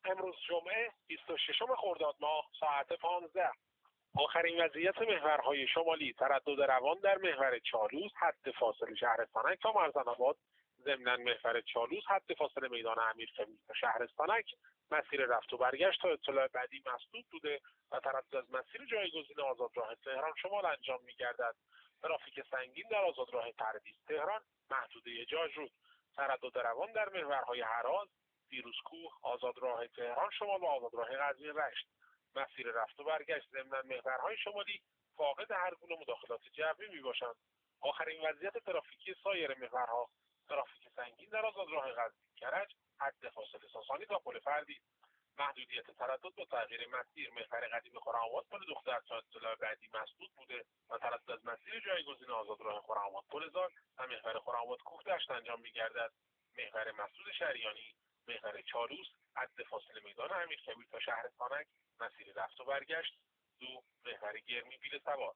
امروز جمعه 26 خرداد ماه ساعت 15. آخرین وضعیت محورهای شمالی: تردد روان در محور چالوس حد فاصله شهرستانک تا مرزن‌آباد، ضمناً محور چالوس حد فاصله میدان امیرخیل تا شهرستانک. مسیر رفت و برگشت تا اطلاع بعدی مسدود بوده و تردد از مسیر جایگزین آزادراه تهران شمال انجام می‌گردد. ترافیک سنگین در آزادراه پردیس تهران محدوده اجاج. تردد روان در محورهای هراز، فیروزکوه، آزادراه تهران شمال و آزادراه قزوین رشت. مسیر رفت و برگشت ضمن محورهای شمالی فاقد هر گونه مداخلات جوی میباشند. آخرین وضعیت ترافیکی سایر محورها: ترافیک سنگین در آزادراه قزوین کرج حد فاصله ساسانی تا پل فردید. محدودیت تردد با تغییر مسیر: محور قدیم خرم‌آباد پل دختر تا اطلاع بعدی مسدود بوده و تردد از مسیر جایگزین آزادراه خرم‌آباد پل زال و محور خرم‌آباد کوه دشت انجام می‌گردد. محور مسدود شریانی، محور چالوس حد فاصله میدان امیرکبیر تا شهرستانک. مسیر رفت و برگشت 2. محور گرمی بیل سوار.